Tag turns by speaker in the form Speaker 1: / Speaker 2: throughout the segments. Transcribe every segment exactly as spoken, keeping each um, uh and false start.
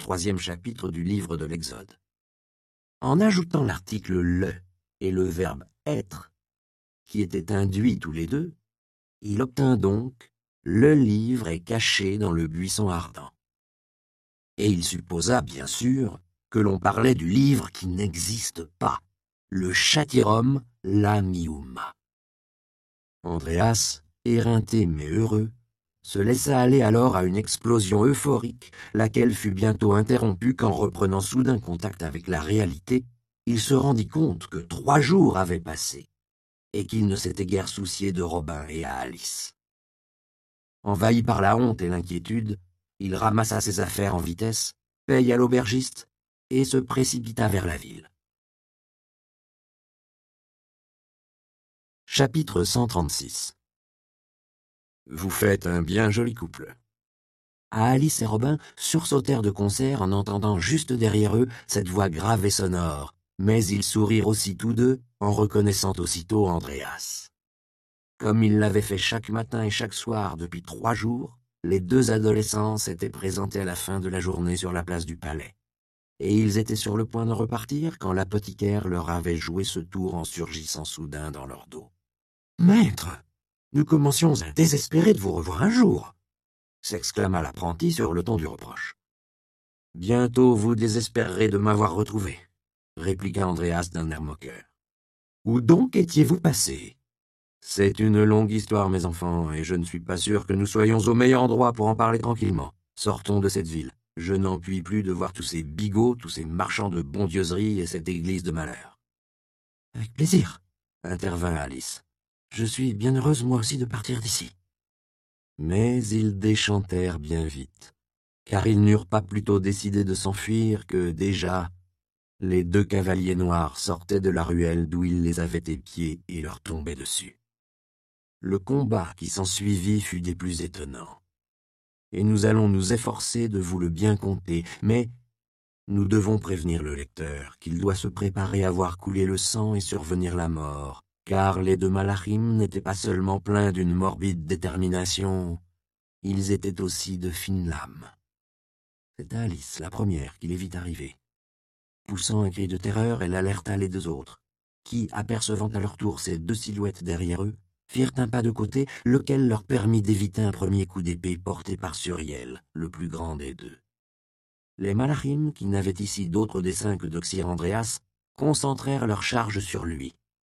Speaker 1: troisième chapitre du livre de l'Exode. En ajoutant l'article « le » et le verbe « être », qui étaient induits tous les deux, il obtint donc « le livre est caché dans le buisson ardent ». Et il supposa, bien sûr, que l'on parlait du livre qui n'existe pas, le Chatirom Lamiuma. Andréas, éreinté mais heureux, se laissa aller alors à une explosion euphorique, laquelle fut bientôt interrompue quand, reprenant soudain contact avec la réalité, il se rendit compte que trois jours avaient passé et qu'il ne s'était guère soucié de Robin et Alice. Envahi par la honte et l'inquiétude, il ramassa ses affaires en vitesse, paya l'aubergiste et se précipita vers la ville. Chapitre cent trente-six. Vous faites un bien joli couple. Alice et Robin sursautèrent de concert en entendant juste derrière eux cette voix grave et sonore, mais ils sourirent aussi tous deux en reconnaissant aussitôt Andréas. Comme ils l'avaient fait chaque matin et chaque soir depuis trois jours, les deux adolescents s'étaient présentés à la fin de la journée sur la place du palais. Et ils étaient sur le point de repartir quand l'apothicaire leur avait joué ce tour en surgissant soudain dans leur dos. « Maître, nous commencions à désespérer de vous revoir un jour !» s'exclama l'apprenti sur le ton du reproche. « Bientôt vous désespérerez de m'avoir retrouvé », répliqua Andréas d'un air moqueur. « Où donc étiez-vous passé ?»« C'est une longue histoire, mes enfants, et je ne suis pas sûr que nous soyons au meilleur endroit pour en parler tranquillement. Sortons de cette ville. Je n'en puis plus de voir tous ces bigots, tous ces marchands de bondieuserie et cette église de malheur. »« Avec plaisir, » intervint Alice. « Je suis bien heureuse moi aussi de partir d'ici. » Mais ils déchantèrent bien vite, car ils n'eurent pas plutôt décidé de s'enfuir que, déjà, les deux cavaliers noirs sortaient de la ruelle d'où ils les avaient épiés et leur tombaient dessus. Le combat qui s'ensuivit fut des plus étonnants, et nous allons nous efforcer de vous le bien conter, mais nous devons prévenir le lecteur qu'il doit se préparer à voir couler le sang et survenir la mort, car les deux malachim n'étaient pas seulement pleins d'une morbide détermination, ils étaient aussi de fines lames. C'est Alice, la première, qui les vit arriver. Poussant un cri de terreur, elle alerta les deux autres, qui, apercevant à leur tour ces deux silhouettes derrière eux, firent un pas de côté, lequel leur permit d'éviter un premier coup d'épée porté par Suriel, le plus grand des deux. Les malachim, qui n'avaient ici d'autre dessein que d'oxyre Andréas, concentrèrent leur charge sur lui.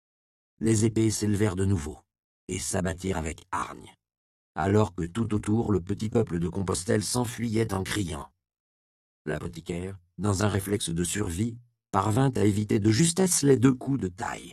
Speaker 1: Les épées s'élevèrent de nouveau, et s'abattirent avec hargne, alors que tout autour le petit peuple de Compostelle s'enfuyait en criant. L'apothicaire, dans un réflexe de survie, parvint à éviter de justesse les deux coups de taille.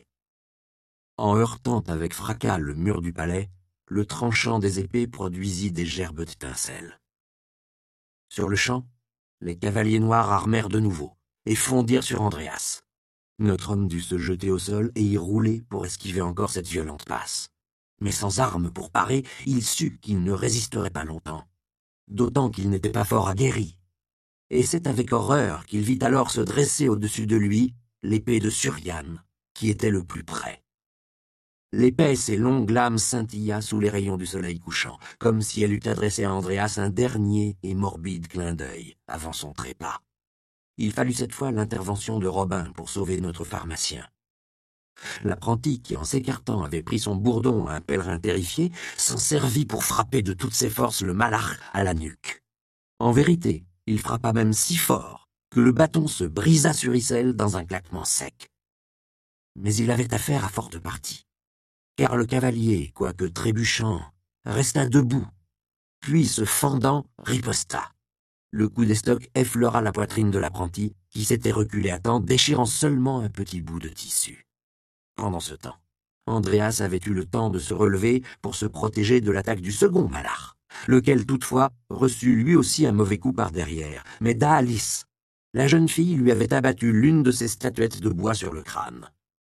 Speaker 1: En heurtant avec fracas le mur du palais, le tranchant des épées produisit des gerbes d'étincelles. Sur le champ, les cavaliers noirs armèrent de nouveau, et fondirent sur Andréas. Notre homme dut se jeter au sol et y rouler pour esquiver encore cette violente passe. Mais sans armes pour parer, il sut qu'il ne résisterait pas longtemps, d'autant qu'il n'était pas fort aguerri. Et c'est avec horreur qu'il vit alors se dresser au-dessus de lui l'épée de Surian, qui était le plus près. L'épaisse et longue lame scintilla sous les rayons du soleil couchant, comme si elle eût adressé à Andréas un dernier et morbide clin d'œil avant son trépas. Il fallut cette fois l'intervention de Robin pour sauver notre pharmacien. L'apprenti, qui en s'écartant avait pris son bourdon à un pèlerin terrifié, s'en servit pour frapper de toutes ses forces le malach à la nuque. En vérité, il frappa même si fort que le bâton se brisa sur Issel dans un claquement sec. Mais il avait affaire à forte partie, car le cavalier, quoique trébuchant, resta debout, puis se fendant, riposta. Le coup d'estoc effleura la poitrine de l'apprenti, qui s'était reculé à temps, déchirant seulement un petit bout de tissu. Pendant ce temps, Andréas avait eu le temps de se relever pour se protéger de l'attaque du second malach, lequel toutefois reçut lui aussi un mauvais coup par derrière, mais d'Alice. La jeune fille lui avait abattu l'une de ses statuettes de bois sur le crâne.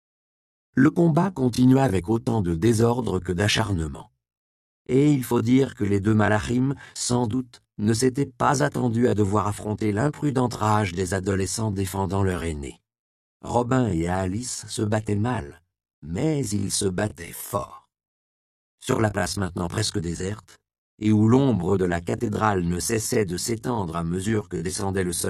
Speaker 1: Le combat continua avec autant de désordre que d'acharnement. Et il faut dire que les deux malachim, sans doute, ne s'étaient pas attendus à devoir affronter l'imprudente rage des adolescents défendant leur aîné. Robin et Alice se battaient mal, mais ils se battaient fort. Sur la place maintenant presque déserte, et où l'ombre de la cathédrale ne cessait de s'étendre à mesure que descendait le soleil,